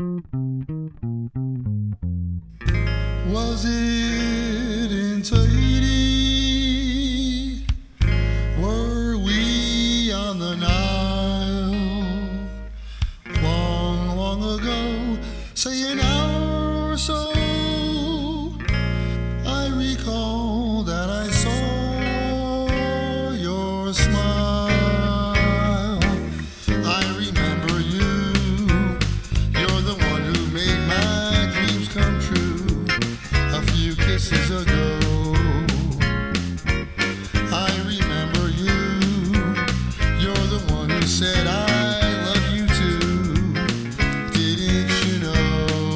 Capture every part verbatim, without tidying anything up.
Was it in Tahiti? Were we on the Nile? Long, long ago, say an hour or so, I recall that I saw your smile. I remember you. You're the one who made my dreams come true a few kisses ago. I remember you. You're the one who said I love you too. Didn't you know?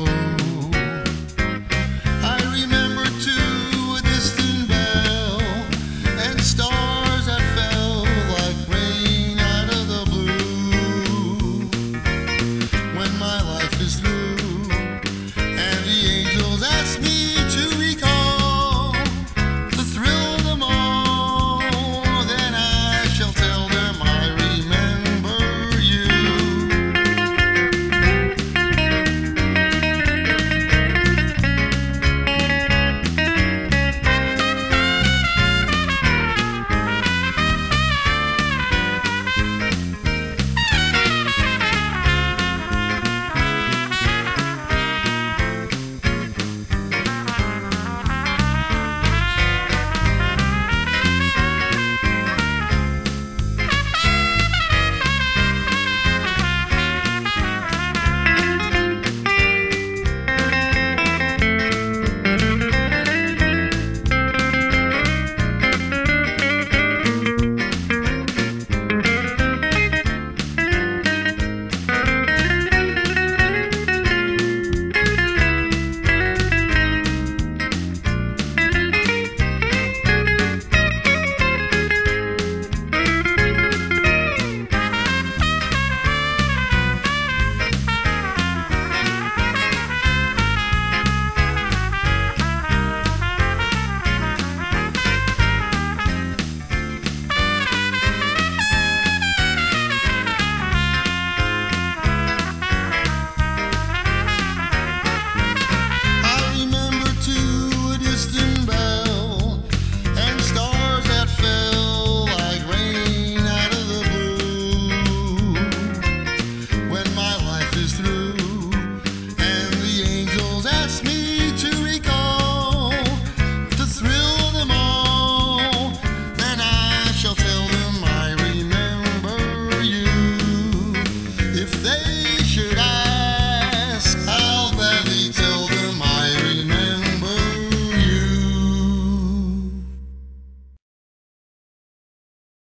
I remember too a distant bell and stars that fell like rain out of the blue. When my life is through,